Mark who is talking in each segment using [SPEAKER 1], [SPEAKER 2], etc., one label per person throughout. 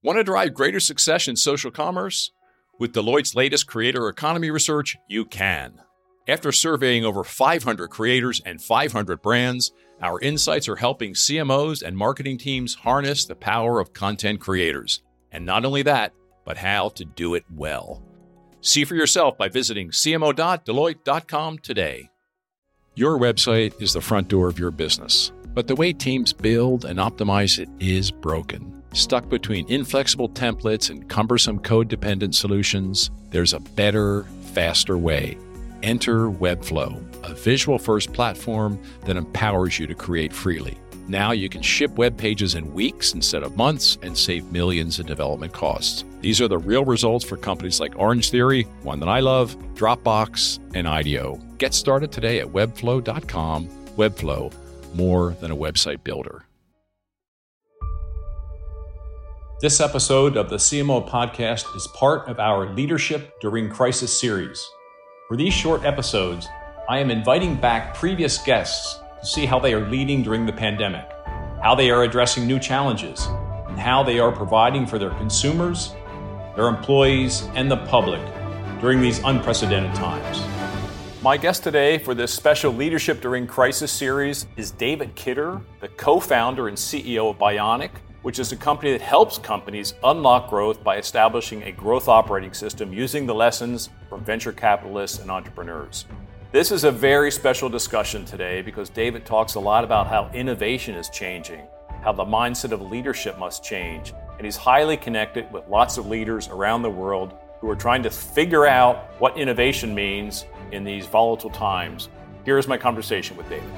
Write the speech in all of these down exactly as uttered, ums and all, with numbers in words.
[SPEAKER 1] Want to drive greater success in social commerce? With Deloitte's latest creator economy research, you can. After surveying over five hundred creators and five hundred brands, our insights are helping C M Os and marketing teams harness the power of content creators. And not only that, but how to do it well. See for yourself by visiting c m o dot deloitte dot com today. Your website is the front door of your business, but the way teams build and optimize it is broken. Stuck between inflexible templates and cumbersome code-dependent solutions, there's a better, faster way. Enter Webflow, a visual-first platform that empowers you to create freely. Now you can ship web pages in weeks instead of months and save millions in development costs. These are the real results for companies like Orange Theory, one that I love, Dropbox, and IDEO. Get started today at webflow dot com. Webflow, more than a website builder. This episode of the C M O Podcast is part of our Leadership During Crisis series. For these short episodes, I am inviting back previous guests to see how they are leading during the pandemic, how they are addressing new challenges, and how they are providing for their consumers, their employees, and the public during these unprecedented times. My guest today for this special Leadership During Crisis series is David Kidder, the co-founder and C E O of Bionic, which is a company that helps companies unlock growth by establishing a growth operating system using the lessons from venture capitalists and entrepreneurs. This is a very special discussion today because David talks a lot about how innovation is changing, how the mindset of leadership must change, and he's highly connected with lots of leaders around the world who are trying to figure out what innovation means in these volatile times. Here's my conversation with David.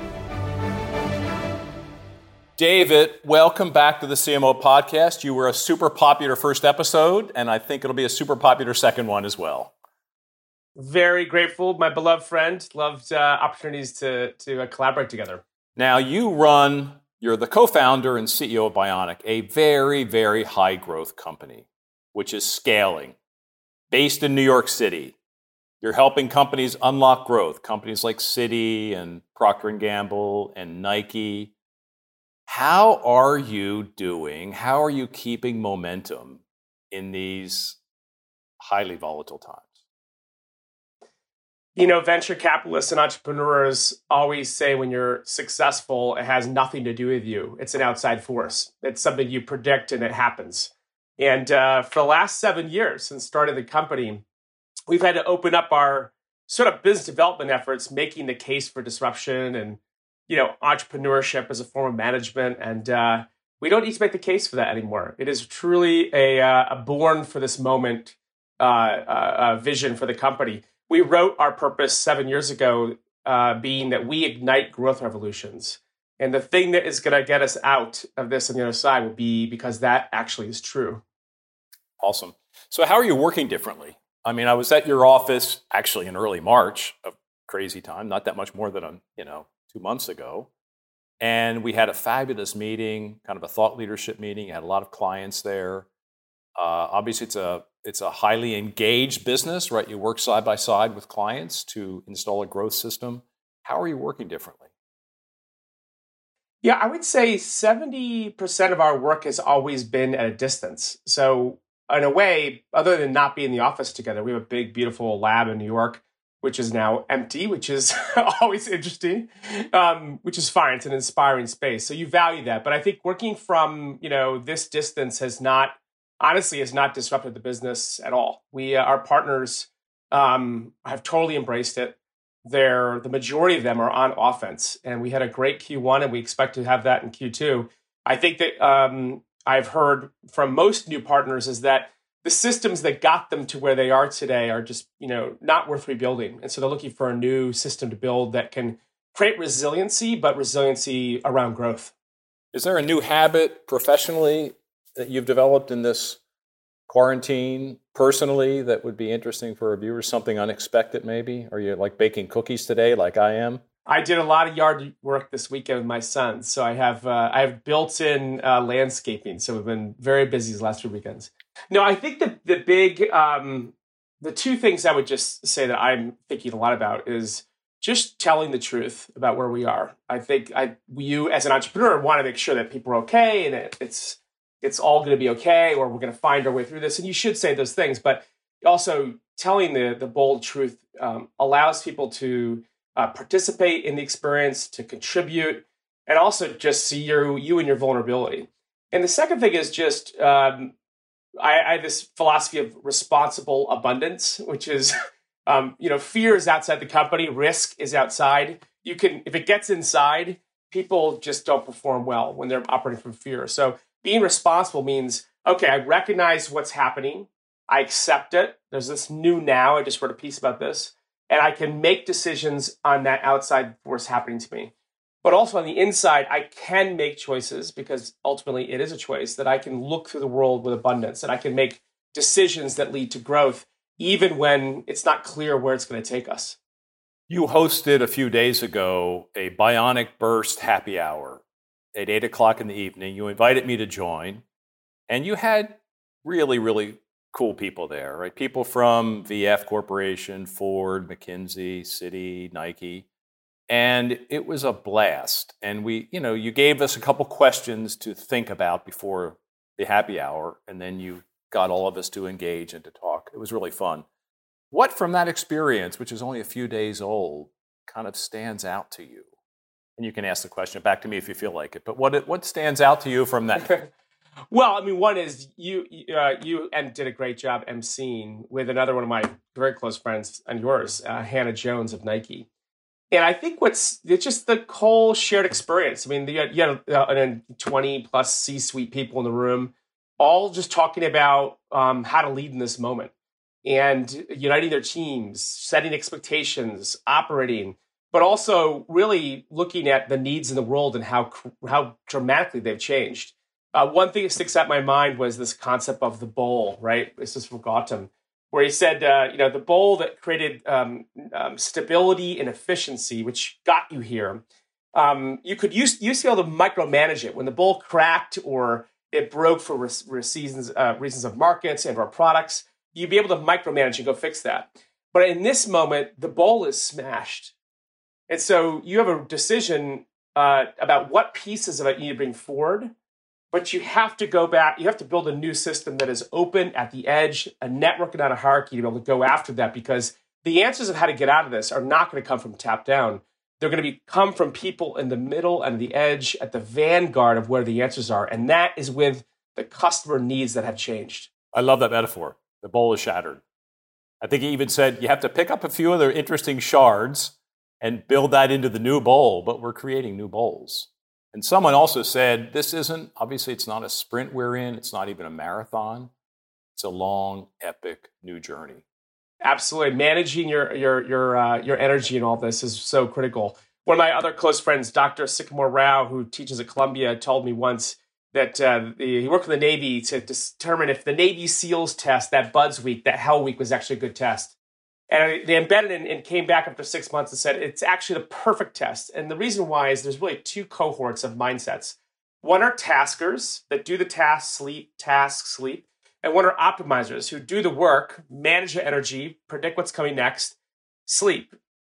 [SPEAKER 1] David, welcome back to the C M O Podcast. You were a super popular first episode, and I think it'll be a super popular second one as well.
[SPEAKER 2] Very grateful, my beloved friend. Loved uh, opportunities to to uh, collaborate together.
[SPEAKER 1] Now, you run, you're the co-founder and C E O of Bionic, a very, very high growth company, which is scaling, based in New York City. You're helping companies unlock growth, companies like Citi and Procter and Gamble and Nike. How are you doing? How are you keeping momentum in these highly volatile times?
[SPEAKER 2] You know, venture capitalists and entrepreneurs always say when you're successful, it has nothing to do with you. It's an outside force. It's something you predict and it happens. And uh, for the last seven years since starting the company, we've had to open up our sort of business development efforts, making the case for disruption and you know, entrepreneurship as a form of management. And uh, we don't need to make the case for that anymore. It is truly a, uh, a born for this moment uh, uh, uh, vision for the company. We wrote our purpose seven years ago, uh, being that we ignite growth revolutions. And the thing that is going to get us out of this on the other side will be because that actually is true.
[SPEAKER 1] Awesome. So how are you working differently? I mean, I was at your office actually in early March, a crazy time, not that much more than, a, you know, two months ago. And we had a fabulous meeting, kind of a thought leadership meeting. Had a lot of clients there. Uh, obviously, it's a it's a highly engaged business, right? You work side by side with clients to install a growth system. How are you working differently?
[SPEAKER 2] Yeah, I would say seventy percent of our work has always been at a distance. So in a way, other than not being in the office together, we have a big, beautiful lab in New York, which is now empty, which is always interesting, um, which is fine. It's an inspiring space. So you value that. But I think working from, you know, this distance has not, honestly, has not disrupted the business at all. We, uh, our partners um, have totally embraced it. They're, the majority of them are on offense. And we had a great Q one and we expect to have that in Q two. I think that um, I've heard from most new partners is that the systems that got them to where they are today are just, you know, not worth rebuilding. And so they're looking for a new system to build that can create resiliency, but resiliency around growth.
[SPEAKER 1] Is there a new habit professionally that you've developed in this quarantine personally that would be interesting for our viewers? Something unexpected maybe? Are you like baking cookies today like I am?
[SPEAKER 2] I did a lot of yard work this weekend with my son. So I have uh, I have built-in uh, landscaping. So we've been very busy these last two weekends. No, I think the the big, um, the two things I would just say that I'm thinking a lot about is just telling the truth about where we are. I think I you as an entrepreneur want to make sure that people are okay and it, it's it's all going to be okay, or we're going to find our way through this. And you should say those things, but also telling the, the bold truth um, allows people to uh, participate in the experience, to contribute, and also just see your, you and your vulnerability. And the second thing is just, um, I, I have this philosophy of responsible abundance, which is, um, you know, fear is outside the company, risk is outside. You can, if it gets inside, people just don't perform well when they're operating from fear. So being responsible means, okay, I recognize what's happening. I accept it. There's this new now. I just wrote a piece about this. And I can make decisions on that outside force happening to me. But also on the inside, I can make choices because ultimately it is a choice that I can look through the world with abundance and I can make decisions that lead to growth, even when it's not clear where it's going to take us.
[SPEAKER 1] You hosted a few days ago a Bionic Burst happy hour at eight o'clock in the evening. You invited me to join, and you had really, really cool people there, right? People from V F Corporation, Ford, McKinsey, Citi, Nike. And it was a blast. And we, you know, you gave us a couple questions to think about before the happy hour, and then you got all of us to engage and to talk. It was really fun. What from that experience, which is only a few days old, kind of stands out to you? And you can ask the question back to me if you feel like it. But what what stands out to you from that?
[SPEAKER 2] Well, I mean, one is you uh, you and did a great job emceeing with another one of my very close friends and yours, uh, Hannah Jones of Nike. And I think what's it's just the whole shared experience. I mean, you had, you had uh, twenty plus C-suite people in the room, all just talking about um, how to lead in this moment and uniting their teams, setting expectations, operating, but also really looking at the needs in the world and how how dramatically they've changed. Uh, one thing that sticks out in my mind was this concept of the bowl, right? This is from Gautam, where he said, uh, you know, the bowl that created um, um, stability and efficiency, which got you here. Um, you could use, use to be able to micromanage it. When the bowl cracked or it broke for re- reasons, uh, reasons of markets and our products, you'd be able to micromanage and go fix that. But in this moment, the bowl is smashed. And so you have a decision uh, about what pieces of it you need to bring forward. But you have to go back, you have to build a new system that is open at the edge, a network and not a hierarchy to be able to go after that, because the answers of how to get out of this are not going to come from top down. They're going to be come from people in the middle and the edge at the vanguard of where the answers are. And that is with the customer needs that have changed.
[SPEAKER 1] I love that metaphor. The bowl is shattered. I think he even said you have to pick up a few other interesting shards and build that into the new bowl, but we're creating new bowls. And someone also said, this isn't, obviously it's not a sprint we're in, it's not even a marathon. It's a long, epic new journey.
[SPEAKER 2] Absolutely. Managing your your your uh, your energy and all this is so critical. One of my other close friends, Doctor Sycamore Rao, who teaches at Columbia, told me once that uh, the, he worked for the Navy to determine if the Navy SEALs test, that Buds Week, that Hell Week, was actually a good test. And they embedded it and came back after six months and said, it's actually the perfect test. And the reason why is there's really two cohorts of mindsets. One are taskers that do the task, sleep, task, sleep. And one are optimizers who do the work, manage their energy, predict what's coming next, sleep,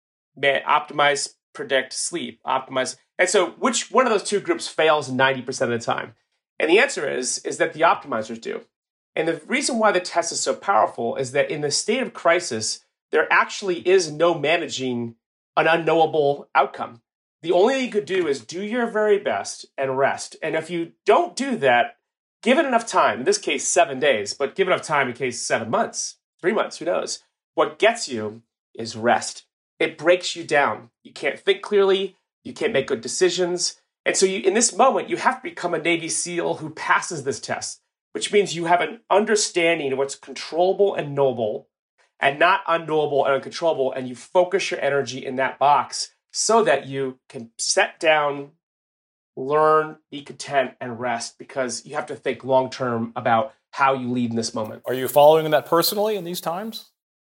[SPEAKER 2] optimize, predict, sleep, optimize. And so which one of those two groups fails ninety percent of the time? And the answer is, is that the optimizers do. And the reason why the test is so powerful is that in the state of crisis, there actually is no managing an unknowable outcome. The only thing you could do is do your very best and rest. And if you don't do that, give it enough time, in this case, seven days, but give enough time in case seven months, three months, who knows? What gets you is rest. It breaks you down. You can't think clearly. You can't make good decisions. And so you, in this moment, you have to become a Navy SEAL who passes this test, which means you have an understanding of what's controllable and knowable and not unknowable and uncontrollable, and you focus your energy in that box so that you can set down, learn, be content, and rest, because you have to think long-term about how you lead in this moment.
[SPEAKER 1] Are you following that personally in these times?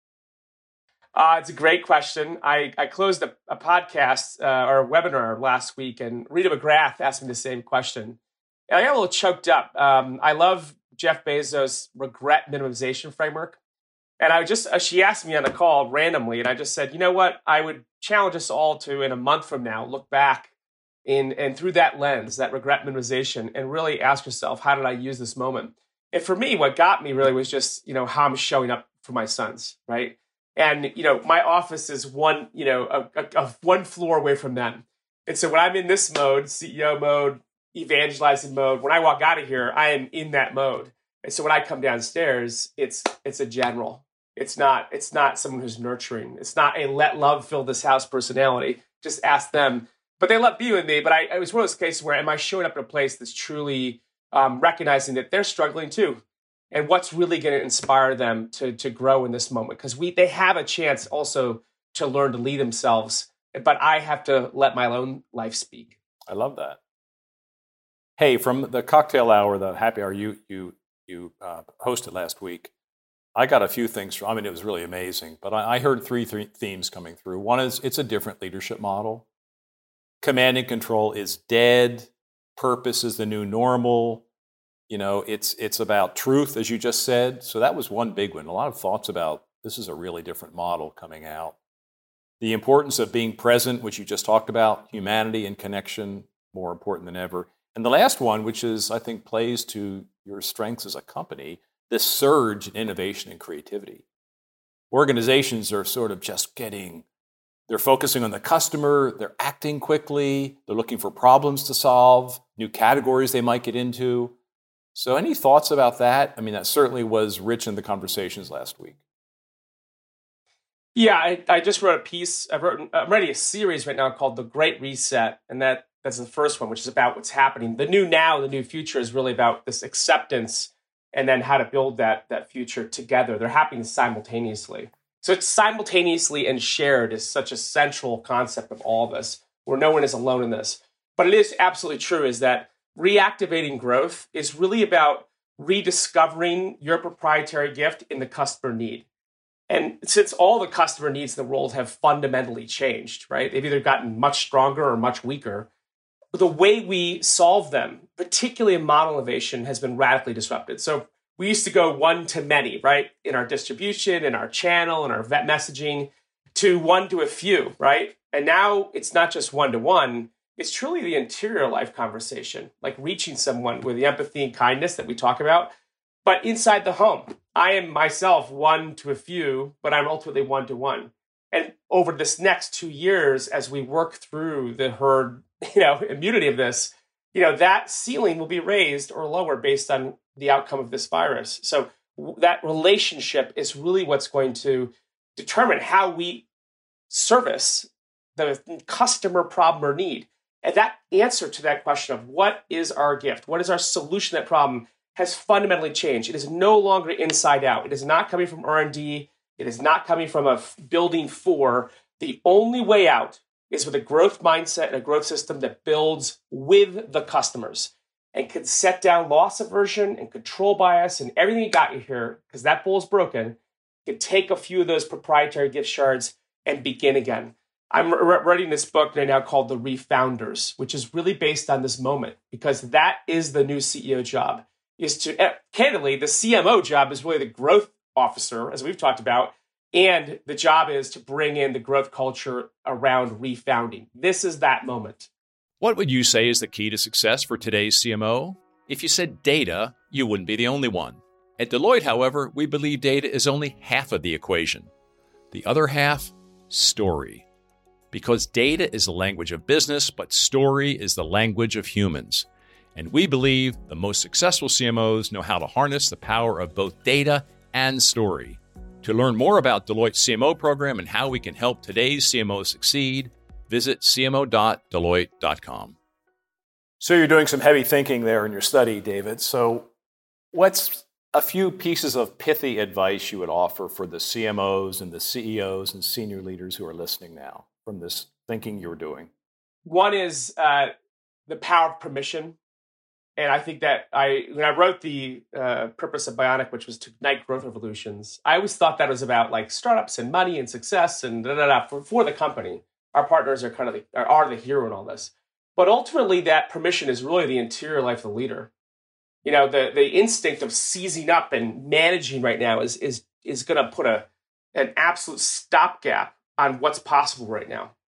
[SPEAKER 2] Uh, it's a great question. I, I closed a, a podcast uh, or a webinar last week, and Rita McGrath asked me the same question. And I got a little choked up. Um, I love Jeff Bezos' regret minimization framework. And I just, uh, she asked me on a call randomly, and I just said, you know what? I would challenge us all to, in a month from now, look back in, and through that lens, that regret minimization, and really ask yourself, how did I use this moment? And for me, what got me really was just, you know, how I'm showing up for my sons, right? And, you know, my office is one, you know, a, a, a one floor away from them. And so when I'm in this mode, C E O mode, evangelizing mode, when I walk out of here, I am in that mode. And so when I come downstairs, it's it's a general. It's not, it's not someone who's nurturing. It's not a let love fill this house personality. Just ask them. But they love being with me. But I, it was one of those cases where, am I showing up in a place that's truly um, recognizing that they're struggling too? And what's really going to inspire them to, to grow in this moment? Because we they have a chance also to learn to lead themselves. But I have to let my own life speak.
[SPEAKER 1] I love that. Hey, from the cocktail hour, the happy hour you you you uh, hosted last week, I got a few things from, I mean, it was really amazing. But I, I heard three, three themes coming through. One is it's a different leadership model. Command and control is dead. Purpose is the new normal. You know, it's it's about truth, as you just said. So that was one big one. A lot of thoughts about this is a really different model coming out. The importance of being present, which you just talked about, humanity and connection, more important than ever. And the last one, which is, I think, plays to your strengths as a company, this surge in innovation and creativity. Organizations are sort of just getting, they're focusing on the customer, they're acting quickly, they're looking for problems to solve, new categories they might get into. So any thoughts about that? I mean, that certainly was rich in the conversations last week.
[SPEAKER 2] Yeah, I, I just wrote a piece. I've written, I'm writing a series right now called The Great Reset. And that that's the first one, which is about what's happening. The new now, the new future is really about this acceptance and then how to build that, that future together. They're happening simultaneously. So it's simultaneously and shared is such a central concept of all of this, where no one is alone in this. But it is absolutely true is that reactivating growth is really about rediscovering your proprietary gift in the customer need. And since all the customer needs in the world have fundamentally changed, right? They've either gotten much stronger or much weaker. The way we solve them, particularly in model innovation, has been radically disrupted. So we used to go one to many, right? In our distribution, in our channel, in our vet messaging, to one to a few, right? And now it's not just one to one. It's truly the interior life conversation, like reaching someone with the empathy and kindness that we talk about, but inside the home. I am myself one to a few, but I'm ultimately one to one. And over this next two years, as we work through the herd, you know, immunity of this, you know, that ceiling will be raised or lower based on the outcome of this virus. So w- that relationship is really what's going to determine how we service the customer problem or need. And that answer to that question of what is our gift, what is our solution to that problem, has fundamentally changed. It is no longer inside out. It is not coming from R and D. It is not coming from a f- building for. The only way out is with a growth mindset and a growth system that builds with the customers and can set down loss aversion and control bias and everything you got you here, because that bowl is broken, can take a few of those proprietary gift shards and begin again. I'm re- writing this book right now called The Refounders, which is really based on this moment, because that is the new C E O job. Is to, uh, candidly, the C M O job is really the growth officer, as we've talked about, and the job is to bring in the growth culture around refounding. This is that moment.
[SPEAKER 1] What would you say is the key to success for today's C M O? If you said data, you wouldn't be the only one. At Deloitte, however, we believe data is only half of the equation. The other half, story. Because data is the language of business, but story is the language of humans. And we believe the most successful C M Os know how to harness the power of both data and story. To learn more about Deloitte's C M O program and how we can help today's C M Os succeed, visit c m o dot deloitte dot com. So you're doing some heavy thinking there in your study, David. So what's a few pieces of pithy advice you would offer for the C M Os and the C E Os and senior leaders who are listening now from this thinking you're doing?
[SPEAKER 2] One is uh, the power of permission. And I think that I, when I wrote the uh, purpose of Bionic, which was to ignite growth revolutions, I always thought that was about like startups and money and success and da da da for, for the company. Our partners are kind of the, are, are the hero in all this. But ultimately, that permission is really the interior life of the leader. You know, the the instinct of seizing up and managing right now is is is going to put a an absolute stopgap on what's possible right now.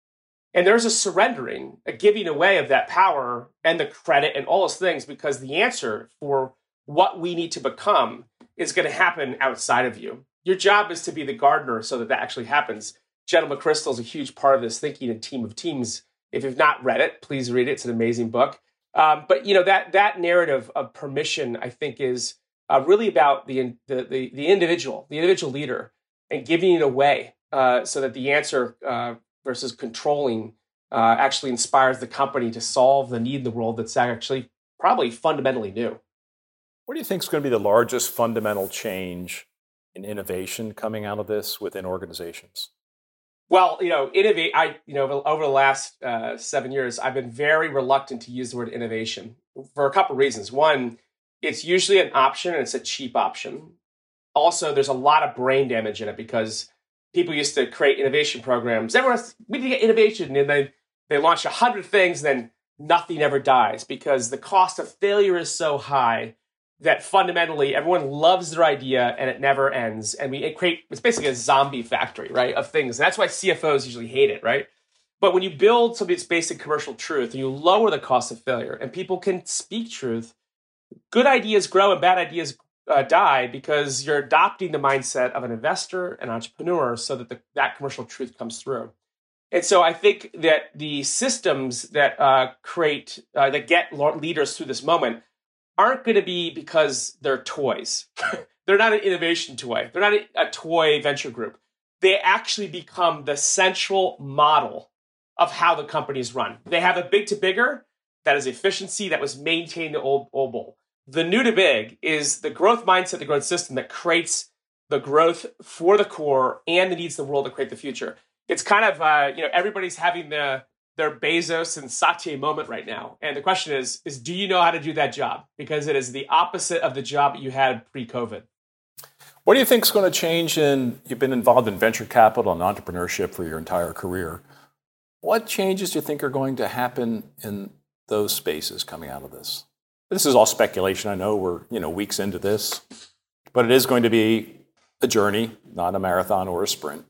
[SPEAKER 2] And there's a surrendering, a giving away of that power and the credit and all those things, because the answer for what we need to become is going to happen outside of you. Your job is to be the gardener so that that actually happens. Jenna McChrystal is a huge part of this thinking and Team of Teams. If you've not read it, please read it. It's an amazing book. Um, but you know that that narrative of permission, I think, is uh, really about the, the the the individual, the individual leader, and giving it away uh, so that the answer uh, versus controlling uh, actually inspires the company to solve the need in the world that's actually probably fundamentally new.
[SPEAKER 1] What do you think is going to be the largest fundamental change in innovation coming out of this within organizations?
[SPEAKER 2] Well, you know, innovate. I, you know, over the last uh, seven years, I've been very reluctant to use the word innovation for a couple of reasons. One, it's usually an option and it's a cheap option. Also, there's a lot of brain damage in it because people used to create innovation programs. Everyone, else, we need to get innovation, and they they launch a hundred things, then nothing ever dies because the cost of failure is so high that fundamentally everyone loves their idea and it never ends. And we create, it's basically a zombie factory, right, of things. And that's why C F Os usually hate it, right? But when you build something that's basic commercial truth and you lower the cost of failure and people can speak truth, good ideas grow and bad ideas uh, die because you're adopting the mindset of an investor and entrepreneur so that the, that commercial truth comes through. And so I think that the systems that uh, create, uh, that get leaders through this moment aren't going to be because they're toys. They're not an innovation toy. They're not a, a toy venture group. They actually become the central model of how the companies run. They have a big to bigger, that is efficiency, that was maintaining the old, old bowl. The new to big is the growth mindset, the growth system that creates the growth for the core and the needs of the world to create the future. It's kind of, uh, you know, everybody's having the their Bezos and Satya moment right now. And the question is, is do you know how to do that job? Because it is the opposite of the job that you had pre-COVID.
[SPEAKER 1] What do you think is going to change in, you've been involved in venture capital and entrepreneurship for your entire career. What changes do you think are going to happen in those spaces coming out of this? This is all speculation. I know we're, you know, weeks into this, but it is going to be a journey, not a marathon or a sprint.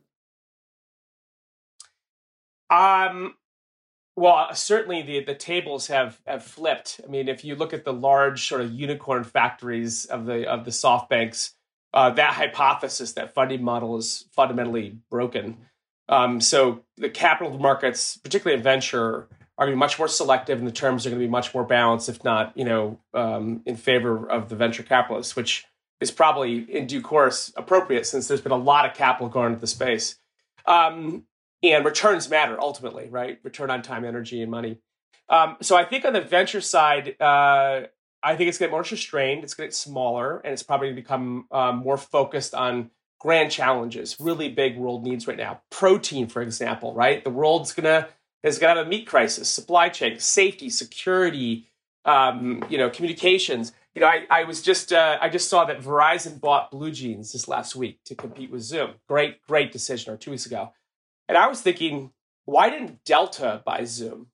[SPEAKER 2] Um, Well, certainly the, the tables have, have flipped. I mean, if you look at the large sort of unicorn factories of the of the SoftBanks, uh, that hypothesis, that funding model is fundamentally broken. Um, so the capital markets, particularly in venture, are going to be much more selective, and the terms are going to be much more balanced, if not, you know, um, in favor of the venture capitalists, which is probably in due course appropriate since there's been a lot of capital going into the space. Um, And returns matter ultimately, right? Return on time, energy, and money. Um, so I think on the venture side, uh, I think it's going to get more restrained. It's going to get smaller, and it's probably going to become um, more focused on grand challenges, really big world needs right now. Protein, for example, right? The world's going to is going to have a meat crisis, supply chain, safety, security, um, you know, communications. You know, I, I was just uh, I just saw that Verizon bought Blue Jeans this last week to compete with Zoom. Great, great decision, or two weeks ago. And I was thinking, why didn't Delta buy Zoom?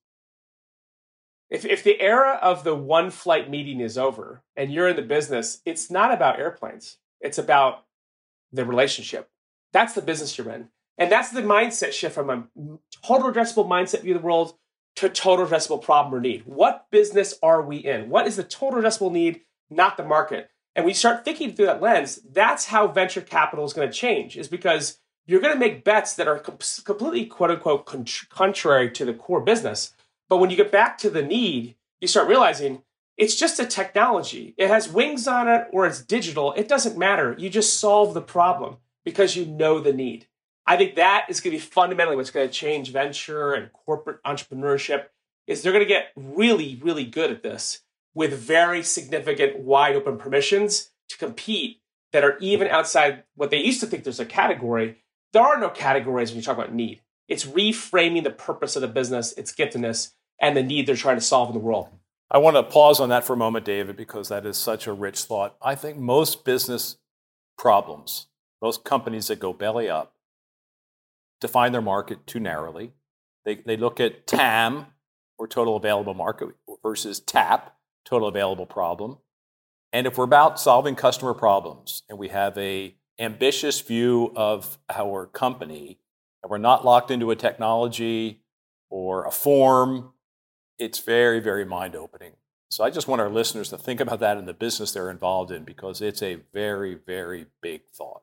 [SPEAKER 2] If if the era of the one flight meeting is over and you're in the business, it's not about airplanes. It's about the relationship. That's the business you're in. And that's the mindset shift from a total addressable mindset view of the world to total addressable problem or need. What business are we in? What is the total addressable need, not the market? And we start thinking through that lens, that's how venture capital is going to change, is because you're going to make bets that are completely, quote unquote, contrary to the core business. But when you get back to the need, you start realizing it's just a technology. It has wings on it or it's digital. It doesn't matter. You just solve the problem because you know the need. I think that is going to be fundamentally what's going to change venture and corporate entrepreneurship, is they're going to get really, really good at this with very significant wide open permissions to compete that are even outside what they used to think there's a category. There are no categories when you talk about need. It's reframing the purpose of the business, its giftedness, and the need they're trying to solve in the world.
[SPEAKER 1] I want to pause on that for a moment, David, because that is such a rich thought. I think most business problems, most companies that go belly up, define their market too narrowly. They, they look at T A M, or total available market, versus T A P, total available problem. And if we're about solving customer problems and we have a ambitious view of our company, and we're not locked into a technology or a form. It's very, very mind-opening. So I just want our listeners to think about that in the business they're involved in, because it's a very, very big thought.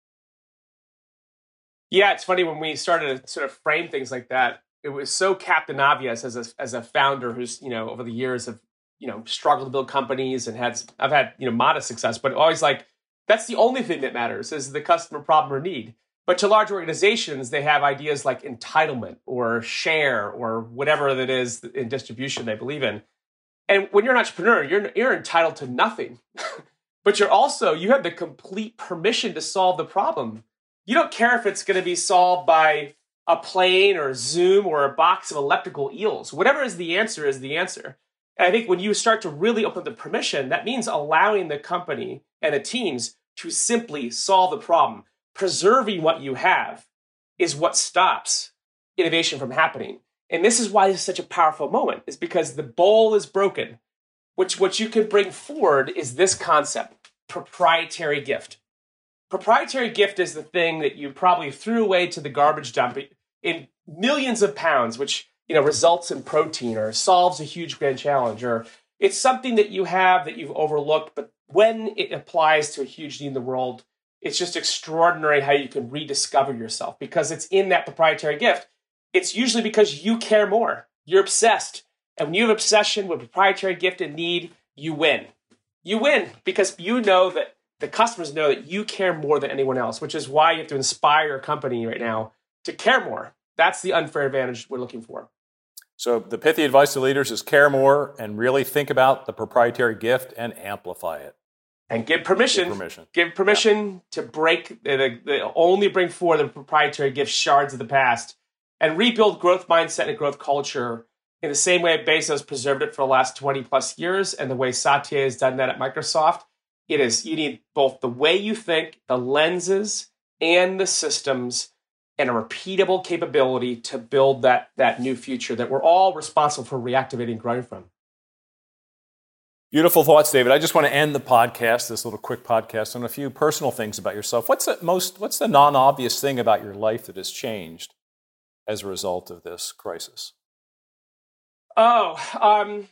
[SPEAKER 2] Yeah, it's funny when we started to sort of frame things like that. It was so captain obvious as a as a founder who's, you know, over the years have, you know, struggled to build companies and had I've had, you know, modest success, but always like that's the only thing that matters is the customer problem or need. But to large organizations, they have ideas like entitlement or share or whatever that is in distribution they believe in. And when you're an entrepreneur, you're you're entitled to nothing, but you're also you have the complete permission to solve the problem. You don't care if it's going to be solved by a plane or Zoom or a box of electrical eels. Whatever is the answer is the answer. And I think when you start to really open the permission, that means allowing the company and the teams to simply solve the problem. Preserving what you have is what stops innovation from happening. And this is why this is such a powerful moment, is because the bowl is broken. Which what you can bring forward is this concept, proprietary gift. Proprietary gift is the thing that you probably threw away to the garbage dump in millions of pounds, which, you know, results in protein or solves a huge grand challenge, or it's something that you have that you've overlooked, but when it applies to a huge need in the world, it's just extraordinary how you can rediscover yourself because it's in that proprietary gift. It's usually because you care more. You're obsessed. And when you have obsession with proprietary gift and need, you win. You win because you know that the customers know that you care more than anyone else, which is why you have to inspire a company right now to care more. That's the unfair advantage we're looking for.
[SPEAKER 1] So the pithy advice to leaders is care more and really think about the proprietary gift and amplify it.
[SPEAKER 2] And give permission.
[SPEAKER 1] Give permission.
[SPEAKER 2] Give permission yeah. to break, the, the, only bring forward the proprietary gift shards of the past and rebuild growth mindset and growth culture in the same way Bezos preserved it for the last twenty plus years and the way Satya has done that at Microsoft. It is, you need both the way you think, the lenses, and the systems, and a repeatable capability to build that, that new future that we're all responsible for reactivating and growing from.
[SPEAKER 1] Beautiful thoughts, David. I just want to end the podcast, this little quick podcast, on a few personal things about yourself. What's the most, what's the non-obvious thing about your life that has changed as a result of this crisis?
[SPEAKER 2] Oh, um...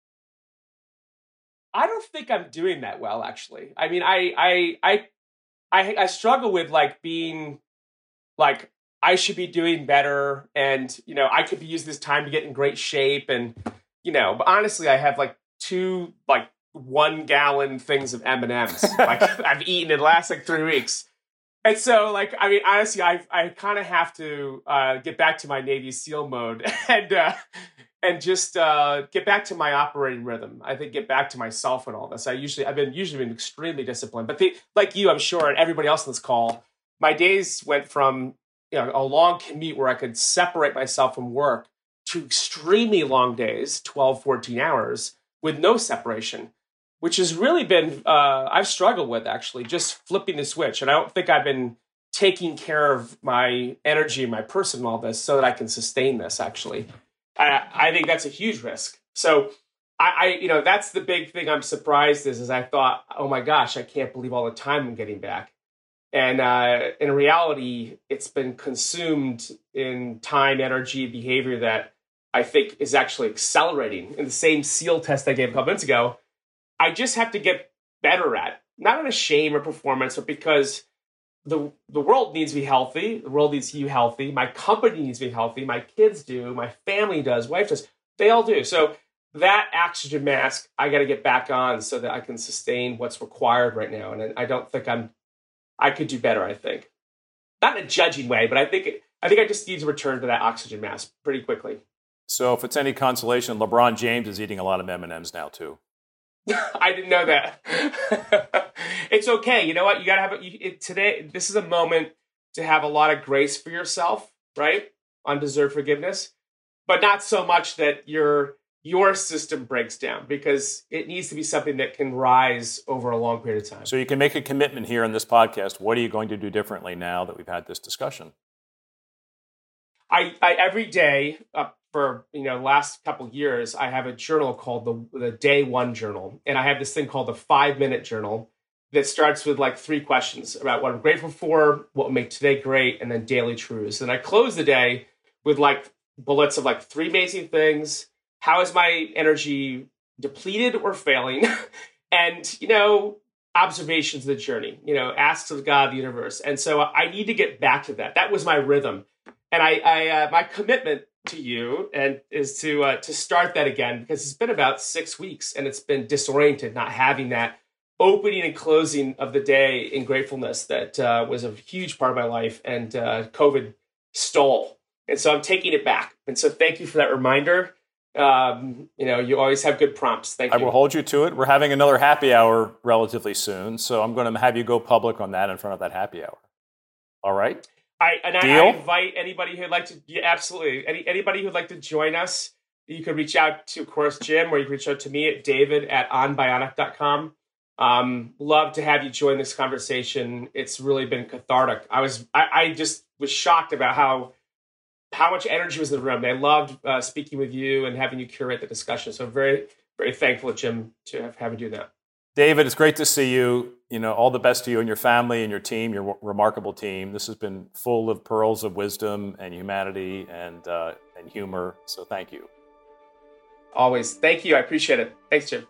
[SPEAKER 2] I don't think I'm doing that well, actually. I mean, I, I, I, I, I struggle with like being like, I should be doing better. And, you know, I could be using this time to get in great shape. And, you know, but honestly, I have like two, like one gallon things of M and M's like I've eaten in the last like three weeks. And so like, I mean, honestly, I, I kind of have to uh, get back to my Navy SEAL mode and, uh, And just uh, get back to my operating rhythm. I think get back to myself and all this. I usually, I've been usually been extremely disciplined. But the, like you, I'm sure, and everybody else on this call, my days went from you know a long commute where I could separate myself from work to extremely long days, twelve, fourteen hours, with no separation, which has really been, uh, I've struggled with actually, just flipping the switch. And I don't think I've been taking care of my energy and my person and all this so that I can sustain this actually. I, I think that's a huge risk. So I, I, you know, that's the big thing I'm surprised is, is I thought, oh my gosh, I can't believe all the time I'm getting back. And uh, in reality, it's been consumed in time, energy, behavior that I think is actually accelerating. In the same SEAL test I gave a couple minutes ago, I just have to get better at, not out of shame or performance, but because The the world needs to be healthy. The world needs you healthy. My company needs to be healthy. My kids do. My family does. Wife does. They all do. So that oxygen mask, I got to get back on so that I can sustain what's required right now. And I don't think I'm. I could do better. I think, not in a judging way, but I think it, I think I just need to return to that oxygen mask pretty quickly.
[SPEAKER 1] So if it's any consolation, LeBron James is eating a lot of M and M's now too.
[SPEAKER 2] I didn't know that. It's okay. You know what? You got to have it, it today. This is a moment to have a lot of grace for yourself, right? Undeserved forgiveness, but not so much that your your system breaks down because it needs to be something that can rise over a long period of time.
[SPEAKER 1] So you can make a commitment here in this podcast. What are you going to do differently now that we've had this discussion?
[SPEAKER 2] I, I every day uh, for you know last couple of years, I have a journal called the the Day One Journal, and I have this thing called the Five Minute Journal that starts with like three questions about what I'm grateful for, what will make today great, and then daily truths. And I close the day with like bullets of like three amazing things. How is my energy depleted or failing? And, you know, observations of the journey, you know, asks of God, the universe. And so I need to get back to that. That was my rhythm. And I, I uh, my commitment to you and is to uh, to start that again, because it's been about six weeks and it's been disoriented, not having that opening and closing of the day in gratefulness that uh, was a huge part of my life, and uh, COVID stole. And so I'm taking it back. And so thank you for that reminder. Um, you know, you always have good prompts. Thank you.
[SPEAKER 1] I will hold you to it. We're having another happy hour relatively soon, so I'm going to have you go public on that in front of that happy hour. All right?
[SPEAKER 2] I, and I,
[SPEAKER 1] Deal?
[SPEAKER 2] I invite anybody who'd like to, yeah, absolutely. Any, anybody who'd like to join us, you could reach out to, of course, Jim, or you can reach out to me at david at onbionic dot com. Um, love to have you join this conversation. It's really been cathartic. I was, I, I just was shocked about how, how much energy was in the room. I loved uh, speaking with you and having you curate the discussion. So very, very thankful, Jim, to have, have you do that.
[SPEAKER 1] David, it's great to see you. You know, all the best to you and your family and your team, your remarkable team. This has been full of pearls of wisdom and humanity and uh, and humor. So thank you.
[SPEAKER 2] Always. Thank you. I appreciate it. Thanks, Jim.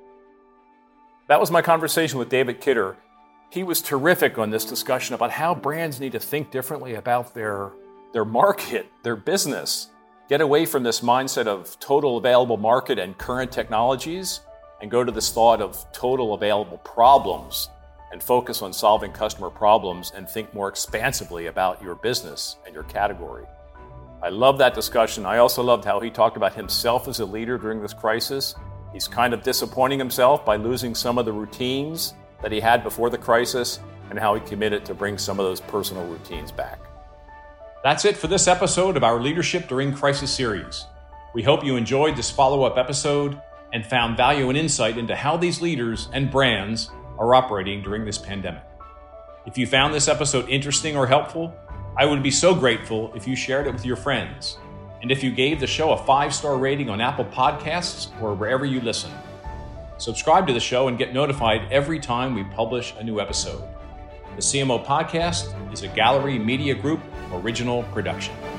[SPEAKER 1] That was my conversation with David Kidder. He was terrific on this discussion about how brands need to think differently about their their market, their business. Get away from this mindset of total available market and current technologies, and go to this thought of total available problems and focus on solving customer problems and think more expansively about your business and your category. I love that discussion. I also loved how he talked about himself as a leader during this crisis. He's kind of disappointing himself by losing some of the routines that he had before the crisis, and how he committed to bring some of those personal routines back. That's it for this episode of our Leadership During Crisis series. We hope you enjoyed this follow-up episode and found value and insight into how these leaders and brands are operating during this pandemic. If you found this episode interesting or helpful, I would be so grateful if you shared it with your friends, and if you gave the show a five-star rating on Apple Podcasts or wherever you listen. Subscribe to the show and get notified every time we publish a new episode. The C M O Podcast is a Gallery Media Group original production.